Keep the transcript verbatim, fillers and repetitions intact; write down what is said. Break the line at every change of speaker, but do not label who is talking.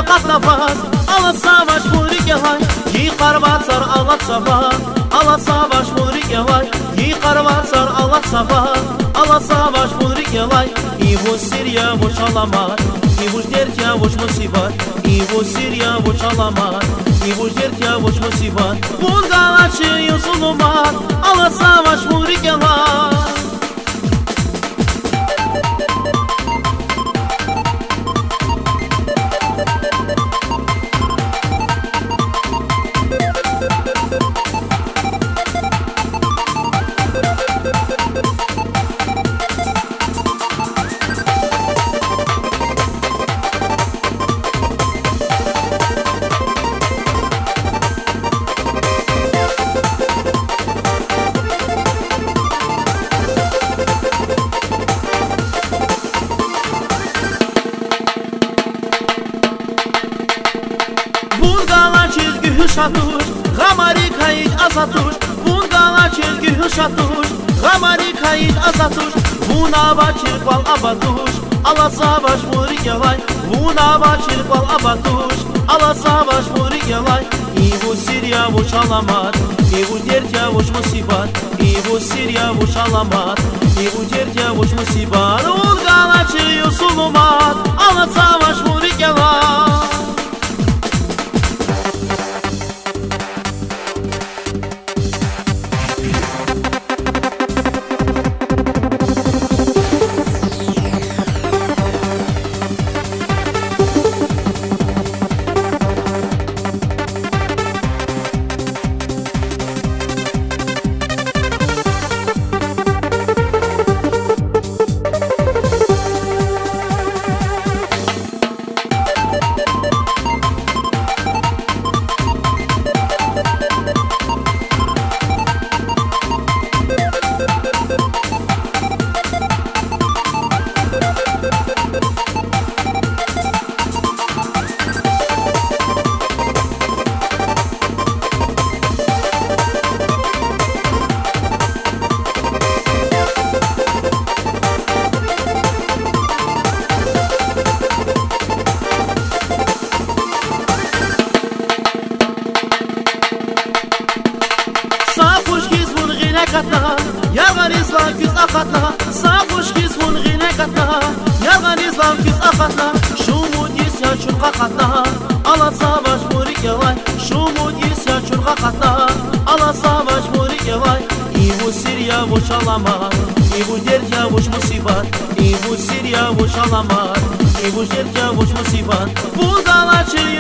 Fakat nafas ala savaş vurik yalay Yıkar basar ala savaş ala savaş vurik yalay Yıkar basar ala savaş ala savaş vurik yalay İvu Siriya vuş alamar İvu dert ya vuş musibat İvu Siriya vuş alamar İvu dert ya vuş musibat Bulgalaçı yusulumat ala savaş vurik yalay Bungalar çizgi hışatuş Gamari kayıt azatuş Bungalar çizgi hışatuş Gamari kayıt azatuş Buna başır bal abatuş Ala savaş vurik yalay Buna başır bal abatuş Ala savaş vurik yalay İvu Siriya vuş alamar İvu dert ya vuş musibat İvu Siriya vuş alamar İvu dert ya vuş musibat Bungalar çiğ sulumat Ala savaş vurik yalay Yargan İslam küs akatla Safuş kismun gine katla Yargan İslam küs akatla Şumut isya çurka katla Ala savaş vurik yalay Şumut isya çurka katla Ala savaş vurik yalay İvu Siriya vuş alamar İvu dert ya vuş musibat İvu Siriya vuş alamar İvu dert ya vuş musibat Bulgalaçı